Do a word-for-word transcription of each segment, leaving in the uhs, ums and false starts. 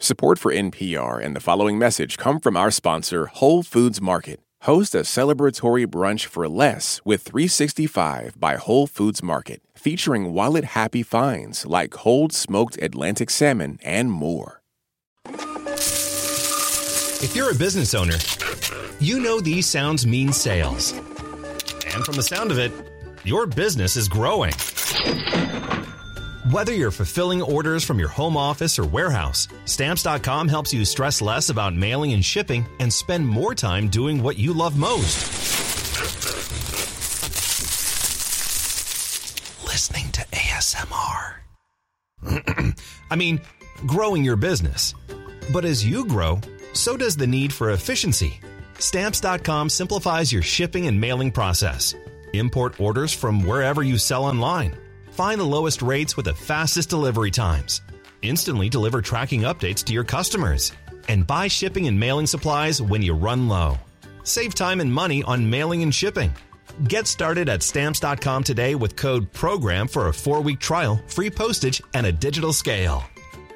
Support for N P R and the following message come from our sponsor, Whole Foods Market. Host a celebratory brunch for less with three sixty-five by Whole Foods Market, featuring wallet-happy finds like cold smoked Atlantic salmon and more. If you're a business owner, you know these sounds mean sales. And from the sound of it, your business is growing. Whether you're fulfilling orders from your home office or warehouse, Stamps dot com helps you stress less about mailing and shipping and spend more time doing what you love most. Listening to A S M R. I mean, growing your business. But as you grow, so does the need for efficiency. Stamps dot com simplifies your shipping and mailing process. Import orders from wherever you sell online. Find the lowest rates with the fastest delivery times. Instantly deliver tracking updates to your customers. And buy shipping and mailing supplies when you run low. Save time and money on mailing and shipping. Get started at Stamps dot com today with code PROGRAM for a four-week trial, free postage, and a digital scale.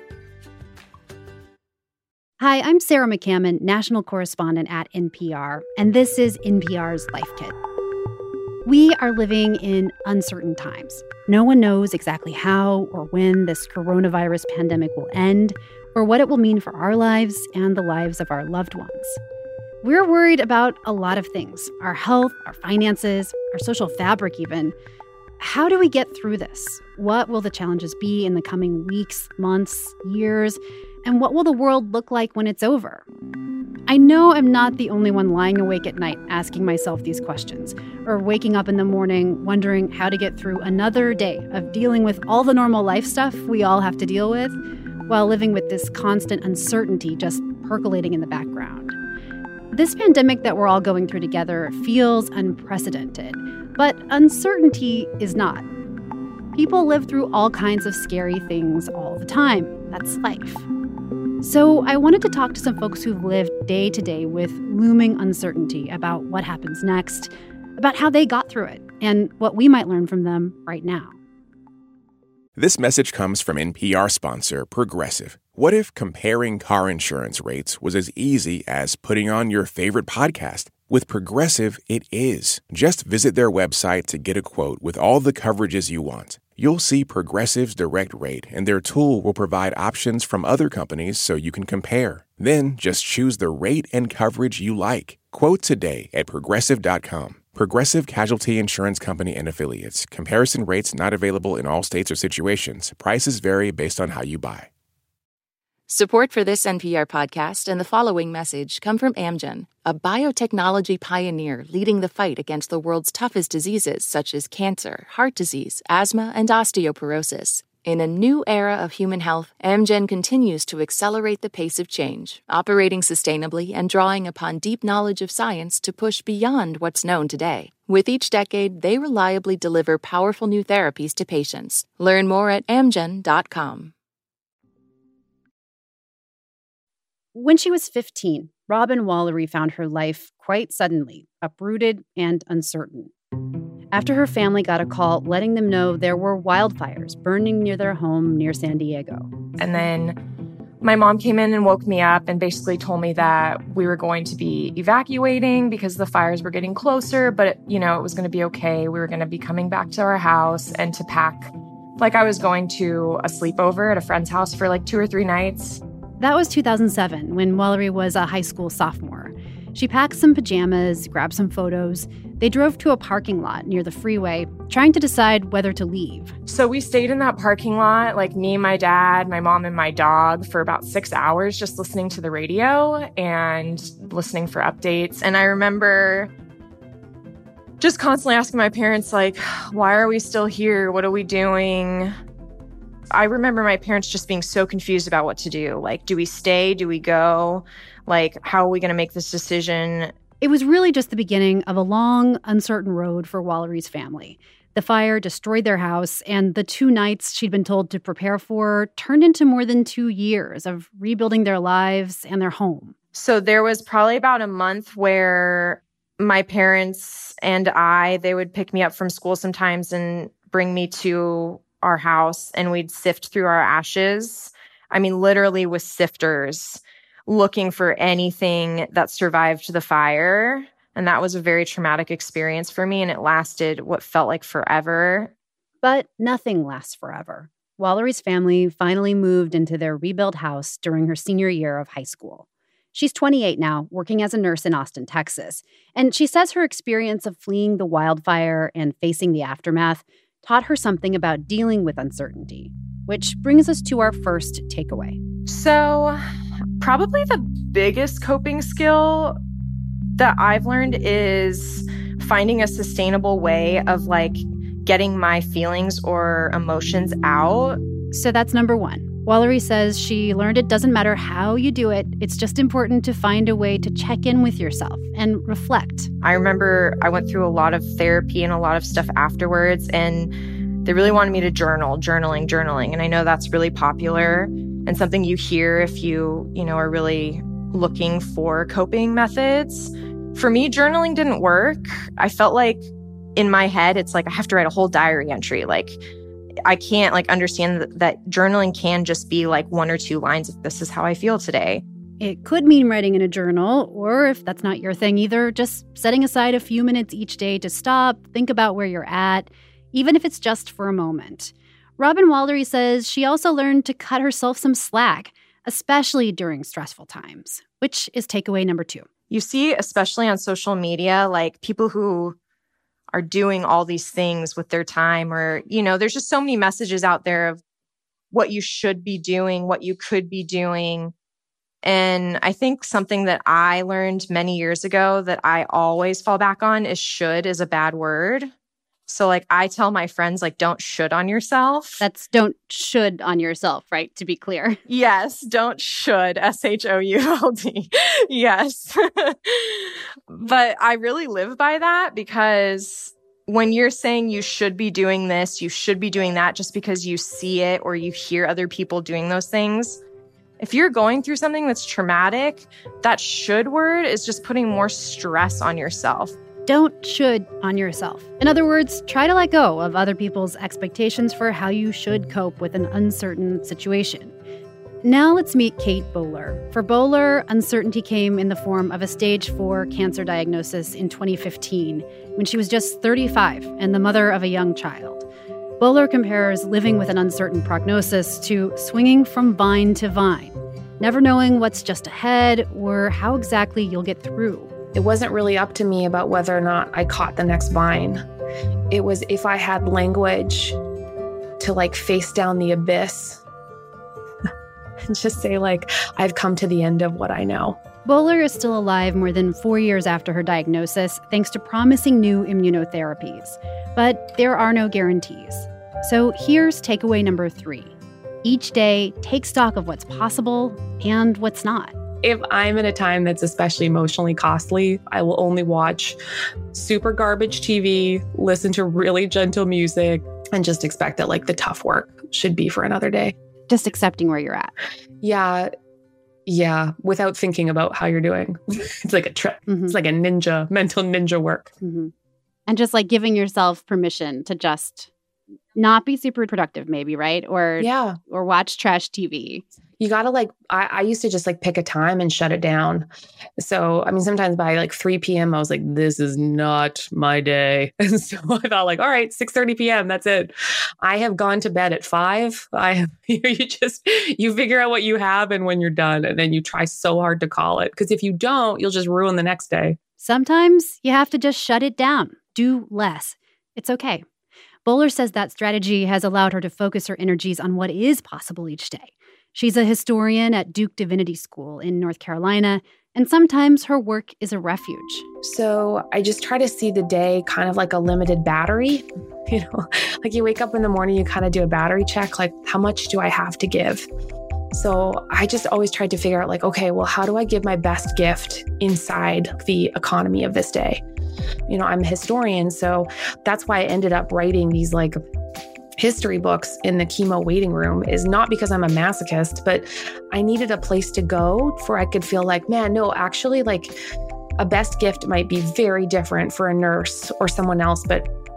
Hi, I'm Sarah McCammon, national correspondent at N P R, and this is N P R's Life Kit. We are living in uncertain times. No one knows exactly how or when this coronavirus pandemic will end, or what it will mean for our lives and the lives of our loved ones. We're worried about a lot of things: our health, our finances, our social fabric even. How do we get through this? What will the challenges be in the coming weeks, months, years? And what will the world look like when it's over? I know I'm not the only one lying awake at night asking myself these questions, or waking up in the morning wondering how to get through another day of dealing with all the normal life stuff we all have to deal with, while living with this constant uncertainty just percolating in the background. This pandemic that we're all going through together feels unprecedented, but uncertainty is not. People live through all kinds of scary things all the time. That's life. So I wanted to talk to some folks who've lived day to day with looming uncertainty about what happens next, about how they got through it, and what we might learn from them right now. This message comes from N P R sponsor Progressive. What if comparing car insurance rates was as easy as putting on your favorite podcast? With Progressive, it is. Just visit their website to get a quote with all the coverages you want. You'll see Progressive's direct rate, and their tool will provide options from other companies so you can compare. Then just choose the rate and coverage you like. Quote today at Progressive dot com. Progressive Casualty Insurance Company and Affiliates. Comparison rates not available in all states or situations. Prices vary based on how you buy. Support for this N P R podcast and the following message come from Amgen, a biotechnology pioneer leading the fight against the world's toughest diseases such as cancer, heart disease, asthma, and osteoporosis. In a new era of human health, Amgen continues to accelerate the pace of change, operating sustainably and drawing upon deep knowledge of science to push beyond what's known today. With each decade, they reliably deliver powerful new therapies to patients. Learn more at amgen dot com. When she was fifteen, Robin Walery found her life quite suddenly uprooted and uncertain. After her family got a call letting them know there were wildfires burning near their home near San Diego. And then my mom came in and woke me up and basically told me that we were going to be evacuating because the fires were getting closer, but, it, you know, it was going to be okay. We were going to be coming back to our house and to pack like I was going to a sleepover at a friend's house for like two or three nights. That was two thousand seven, when Walery was a high school sophomore. She packed some pajamas, grabbed some photos. They drove to a parking lot near the freeway, trying to decide whether to leave. So we stayed in that parking lot, like me, my dad, my mom, and my dog, for about six hours, just listening to the radio and listening for updates. And I remember just constantly asking my parents, like, why are we still here? What are we doing? I remember my parents just being so confused about what to do. Like, do we stay? Do we go? Like, how are we going to make this decision? It was really just the beginning of a long, uncertain road for Walery's family. The fire destroyed their house, and the two nights she'd been told to prepare for turned into more than two years of rebuilding their lives and their home. So there was probably about a month where my parents and I, they would pick me up from school sometimes and bring me to our house, and we'd sift through our ashes I mean, literally with sifters, looking for anything that survived the fire. And that was a very traumatic experience for me. And it lasted what felt like forever. But nothing lasts forever. Wallery's family finally moved into their rebuilt house during her senior year of high school. She's twenty-eight now, working as a nurse in Austin, Texas. And she says her experience of fleeing the wildfire and facing the aftermath taught her something about dealing with uncertainty, which brings us to our first takeaway. So, probably the biggest coping skill that I've learned is finding a sustainable way of like getting my feelings or emotions out. So that's number one. Wallery says she learned it doesn't matter how you do it. It's just important to find a way to check in with yourself and reflect. I remember I went through a lot of therapy and a lot of stuff afterwards, and they really wanted me to journal, journaling, journaling. And I know that's really popular and something you hear if you, you know, are really looking for coping methods. For me, journaling didn't work. I felt like in my head, it's like I have to write a whole diary entry. Like I can't like understand that, that journaling can just be like one or two lines of this is how I feel today. It could mean writing in a journal, or if that's not your thing either, just setting aside a few minutes each day to stop, think about where you're at, even if it's just for a moment. Robin Wallery says she also learned to cut herself some slack, especially during stressful times, which is takeaway number two. You see, especially on social media, like people who are doing all these things with their time, or, you know, there's just so many messages out there of what you should be doing, what you could be doing. And I think something that I learned many years ago that I always fall back on is should is a bad word. So like I tell my friends, like, don't should on yourself. That's don't should on yourself, right? To be clear. Yes, don't should, S H O U L D. Yes. But I really live by that, because when you're saying you should be doing this, you should be doing that just because you see it or you hear other people doing those things. If you're going through something that's traumatic, that should word is just putting more stress on yourself. Don't should on yourself. In other words, try to let go of other people's expectations for how you should cope with an uncertain situation. Now let's meet Kate Bowler. For Bowler, uncertainty came in the form of a stage four cancer diagnosis in twenty fifteen, when she was just thirty-five and the mother of a young child. Bowler compares living with an uncertain prognosis to swinging from vine to vine, never knowing what's just ahead or how exactly you'll get through. It wasn't really up to me about whether or not I caught the next vine. It was if I had language to like face down the abyss and just say like, I've come to the end of what I know. Bowler is still alive more than four years after her diagnosis, thanks to promising new immunotherapies. But there are no guarantees. So here's takeaway number three. Each day, take stock of what's possible and what's not. If I'm in a time that's especially emotionally costly, I will only watch super garbage T V, listen to really gentle music, and just expect that like the tough work should be for another day. Just accepting where you're at. Yeah. Yeah. Without thinking about how you're doing. It's like a trip. Mm-hmm. It's like a ninja, mental ninja work. Mm-hmm. And just like giving yourself permission to just not be super productive, maybe, right? Or, yeah. or watch trash T V. You got to like, I, I used to just like pick a time and shut it down. So, I mean, sometimes by like three p.m., I was like, this is not my day. And so I thought like, all right, six thirty p.m., that's it. I have gone to bed at five. I have, you just, you figure out what you have and when you're done, and then you try so hard to call it. Because if you don't, you'll just ruin the next day. Sometimes you have to just shut it down, do less. It's okay. Bowler says that strategy has allowed her to focus her energies on what is possible each day. She's a historian at Duke Divinity School in North Carolina, and sometimes her work is a refuge. So I just try to see the day kind of like a limited battery. You know, like you wake up in the morning, you kind of do a battery check, like how much do I have to give? So I just always tried to figure out like, okay, well, how do I give my best gift inside the economy of this day? You know, I'm a historian, so that's why I ended up writing these like history books in the chemo waiting room, is not because I'm a masochist, but I needed a place to go where I could feel like, man, no, actually like a best gift might be very different for a nurse or someone else, but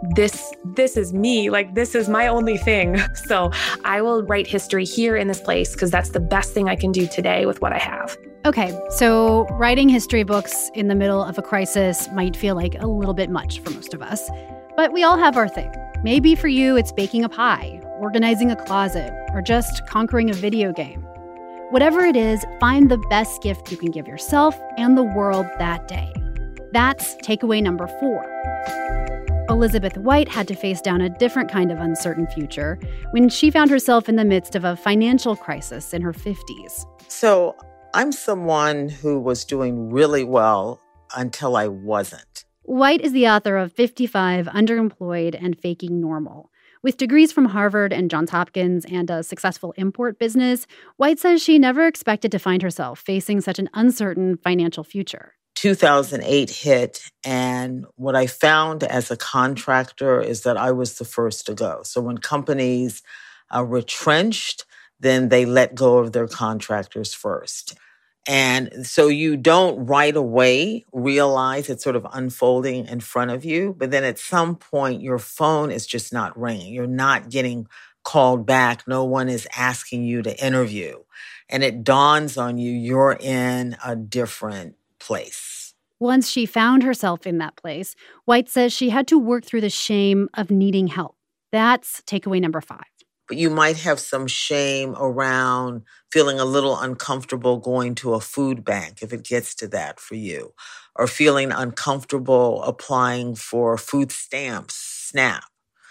this, this is me, like this is my only thing. So I will write history here in this place because that's the best thing I can do today with what I have. Okay, so writing history books in the middle of a crisis might feel like a little bit much for most of us. But we all have our thing. Maybe for you, it's baking a pie, organizing a closet, or just conquering a video game. Whatever it is, find the best gift you can give yourself and the world that day. That's takeaway number four. Elizabeth White had to face down a different kind of uncertain future when she found herself in the midst of a financial crisis in her fifties. So I'm someone who was doing really well until I wasn't. White is the author of fifty-five, Underemployed, and Faking Normal. With degrees from Harvard and Johns Hopkins and a successful import business, White says she never expected to find herself facing such an uncertain financial future. two thousand eight hit, and what I found as a contractor is that I was the first to go. So when companies uh, retrenched, then they let go of their contractors first. And so you don't right away realize it's sort of unfolding in front of you, but then at some point your phone is just not ringing. You're not getting called back. No one is asking you to interview. And it dawns on you, you're in a different place. Once she found herself in that place, White says she had to work through the shame of needing help. That's takeaway number five. But you might have some shame around feeling a little uncomfortable going to a food bank, if it gets to that for you, or feeling uncomfortable applying for food stamps, SNAP,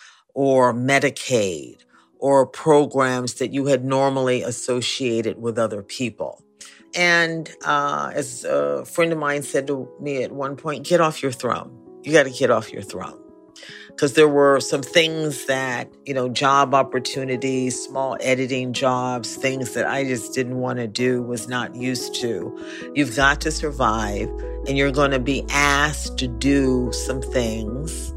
or Medicaid, or programs that you had normally associated with other people. And uh, as a friend of mine said to me at one point, get off your throne. You got to get off your throne. Because there were some things that, you know, job opportunities, small editing jobs, things that I just didn't want to do, was not used to. You've got to survive, and you're going to be asked to do some things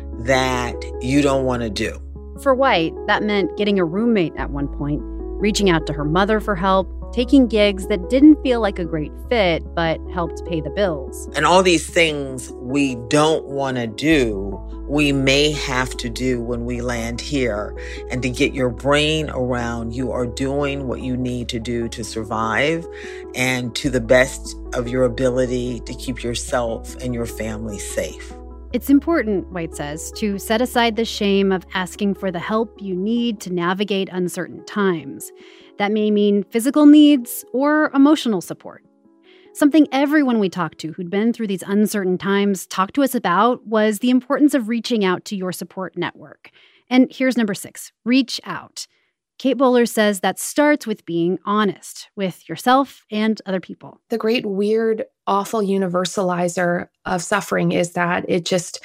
that you don't want to do. For White, that meant getting a roommate at one point, reaching out to her mother for help, taking gigs that didn't feel like a great fit but helped pay the bills. And all these things we don't want to do, we may have to do when we land here. And to get your brain around, you are doing what you need to do to survive and to the best of your ability to keep yourself and your family safe. It's important, White says, to set aside the shame of asking for the help you need to navigate uncertain times. That may mean physical needs or emotional support. Something everyone we talked to who'd been through these uncertain times talked to us about was the importance of reaching out to your support network. And here's number six, reach out. Kate Bowler says that starts with being honest with yourself and other people. The great, weird, awful universalizer of suffering is that it just,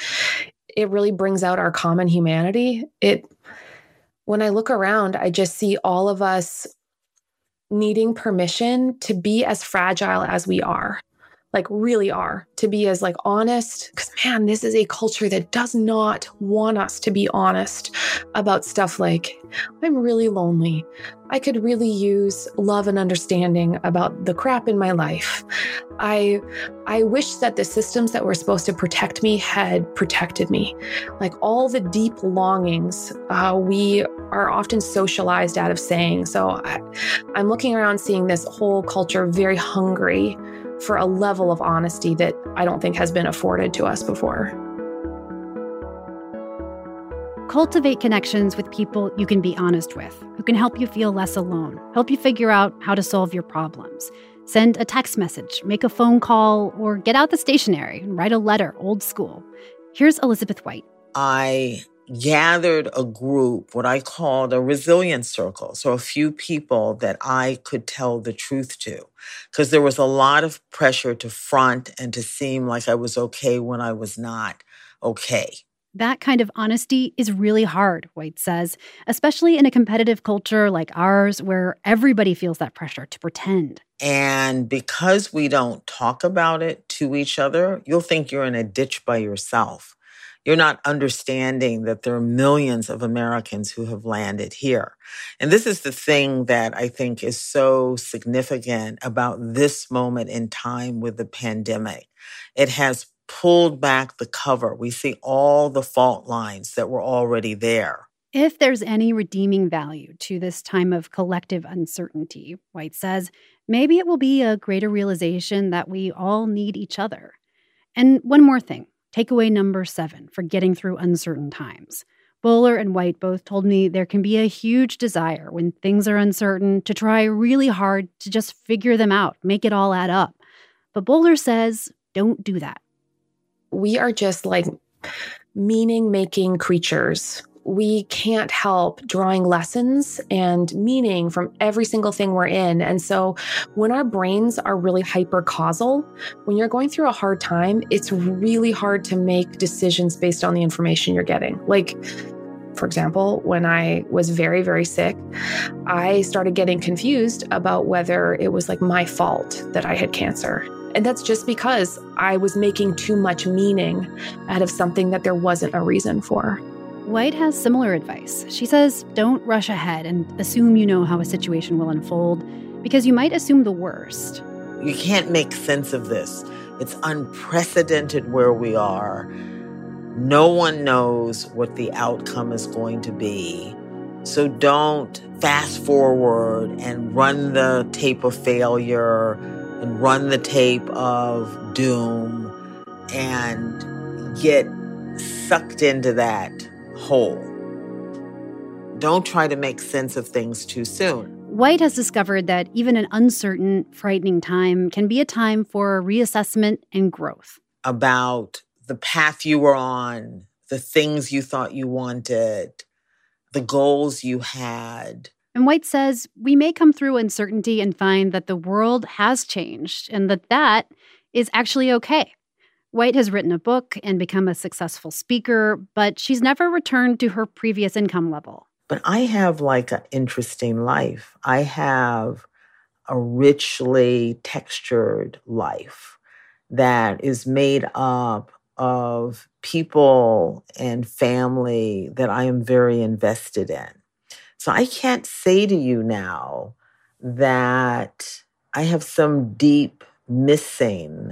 it really brings out our common humanity. It, when I look around, I just see all of us needing permission to be as fragile as we are, like really are, to be as like honest. Because man, this is a culture that does not want us to be honest about stuff like, I'm really lonely. I could really use love and understanding about the crap in my life. I I wish that the systems that were supposed to protect me had protected me. Like all the deep longings uh, we are often socialized out of saying. So I, I'm looking around seeing this whole culture very hungry for a level of honesty that I don't think has been afforded to us before. Cultivate connections with people you can be honest with, who can help you feel less alone, help you figure out how to solve your problems. Send a text message, make a phone call, or get out the stationery and write a letter, old school. Here's Elizabeth White. I gathered a group, what I called a resilience circle. So a few people that I could tell the truth to, because there was a lot of pressure to front and to seem like I was okay when I was not okay. That kind of honesty is really hard, White says, especially in a competitive culture like ours where everybody feels that pressure to pretend. And because we don't talk about it to each other, you'll think you're in a ditch by yourself. You're not understanding that there are millions of Americans who have landed here. And this is the thing that I think is so significant about this moment in time with the pandemic. It has pulled back the cover. We see all the fault lines that were already there. If there's any redeeming value to this time of collective uncertainty, White says, maybe it will be a greater realization that we all need each other. And one more thing, takeaway number seven for getting through uncertain times. Bowler and White both told me there can be a huge desire when things are uncertain to try really hard to just figure them out, make it all add up. But Bowler says, don't do that. We are just like meaning-making creatures. We can't help drawing lessons and meaning from every single thing we're in. And so when our brains are really hyper-causal, when you're going through a hard time, it's really hard to make decisions based on the information you're getting. Like, for example, when I was very, very sick, I started getting confused about whether it was like my fault that I had cancer. And that's just because I was making too much meaning out of something that there wasn't a reason for. White has similar advice. She says, don't rush ahead and assume you know how a situation will unfold, because you might assume the worst. You can't make sense of this. It's unprecedented where we are. No one knows what the outcome is going to be. So don't fast forward and run the tape of failure and run the tape of doom and get sucked into that hole. Don't try to make sense of things too soon. White has discovered that even an uncertain, frightening time can be a time for reassessment and growth. About the path you were on, the things you thought you wanted, the goals you had. And White says we may come through uncertainty and find that the world has changed and that that is actually okay. White has written a book and become a successful speaker, but she's never returned to her previous income level. But I have like an interesting life. I have a richly textured life that is made up of people and family that I am very invested in. So I can't say to you now that I have some deep missing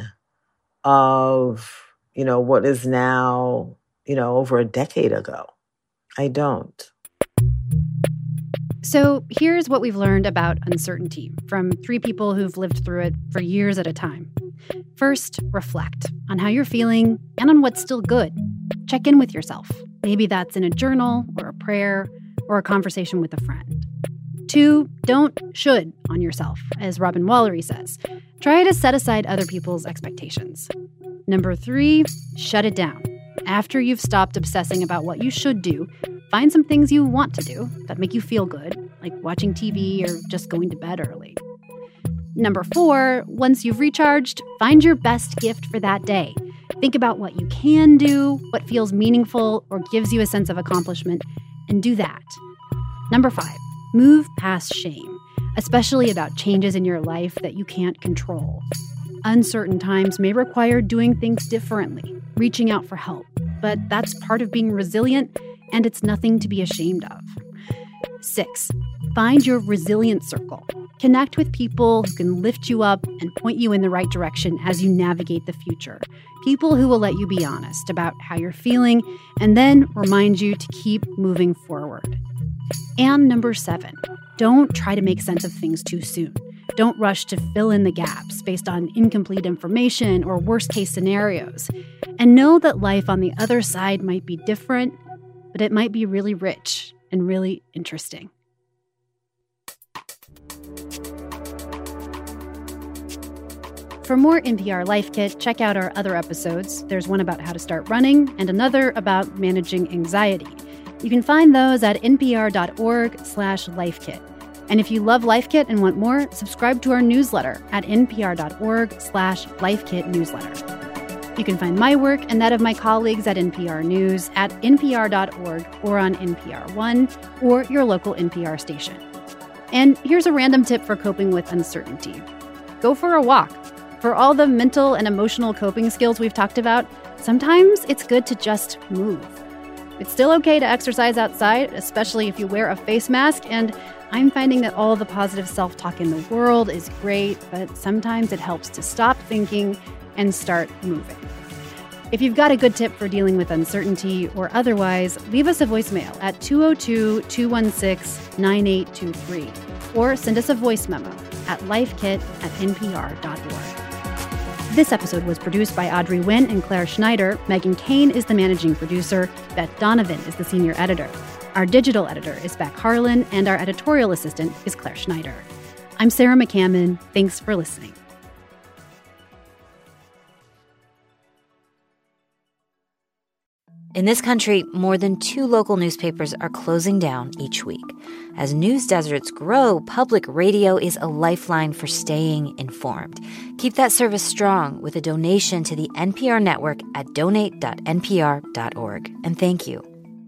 of, you know, what is now, you know, over a decade ago. I don't. So here's what we've learned about uncertainty from three people who've lived through it for years at a time. First, reflect on how you're feeling and on what's still good. Check in with yourself. Maybe that's in a journal or a prayer or a conversation with a friend. Two, don't should on yourself, as Robin Wallery says. Try to set aside other people's expectations. Number three, shut it down. After you've stopped obsessing about what you should do, find some things you want to do that make you feel good, like watching T V or just going to bed early. Number four, once you've recharged, find your best gift for that day. Think about what you can do, what feels meaningful or gives you a sense of accomplishment, and do that. Number five, move past shame, especially about changes in your life that you can't control. Uncertain times may require doing things differently, reaching out for help, but that's part of being resilient, and it's nothing to be ashamed of. Six, find your resilient circle. Connect with people who can lift you up and point you in the right direction as you navigate the future. People who will let you be honest about how you're feeling and then remind you to keep moving forward. And number seven, don't try to make sense of things too soon. Don't rush to fill in the gaps based on incomplete information or worst-case scenarios. And know that life on the other side might be different, but it might be really rich and really interesting. For more N P R Life Kit, check out our other episodes. There's one about how to start running and another about managing anxiety. You can find those at npr.org slash lifekit. And if you love Life Kit and want more, subscribe to our newsletter at npr.org slash lifekit newsletter. You can find my work and that of my colleagues at N P R News at npr dot org or on N P R One or your local N P R station. And here's a random tip for coping with uncertainty. Go for a walk. For all the mental and emotional coping skills we've talked about, sometimes it's good to just move. It's still okay to exercise outside, especially if you wear a face mask, and I'm finding that all the positive self-talk in the world is great, but sometimes it helps to stop thinking and start moving. If you've got a good tip for dealing with uncertainty or otherwise, leave us a voicemail at two oh two, two one six, nine eight two three or send us a voice memo at lifekit at npr.org. This episode was produced by Audrey Nguyen and Claire Schneider. Megan Kane is the managing producer. Beth Donovan is the senior editor. Our digital editor is Beck Harlan, and our editorial assistant is Claire Schneider. I'm Sarah McCammon. Thanks for listening. In this country, more than two local newspapers are closing down each week. As news deserts grow, public radio is a lifeline for staying informed. Keep that service strong with a donation to the N P R network at donate dot n p r dot org. And thank you.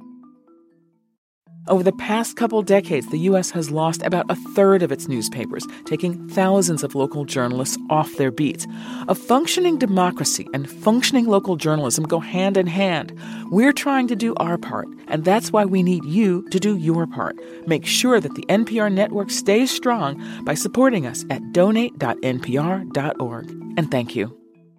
Over the past couple decades, the U S has lost about a third of its newspapers, taking thousands of local journalists off their beats. A functioning democracy and functioning local journalism go hand in hand. We're trying to do our part, and that's why we need you to do your part. Make sure that the N P R network stays strong by supporting us at donate dot n p r dot org. And thank you.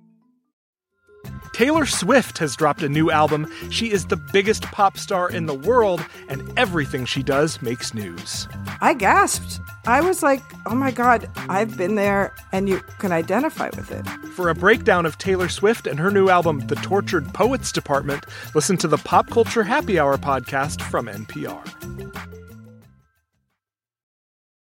Taylor Swift has dropped a new album. She is the biggest pop star in the world, and everything she does makes news. I gasped. I was like, oh my God, I've been there, and you can identify with it. For a breakdown of Taylor Swift and her new album, The Tortured Poets Department, listen to the Pop Culture Happy Hour podcast from N P R.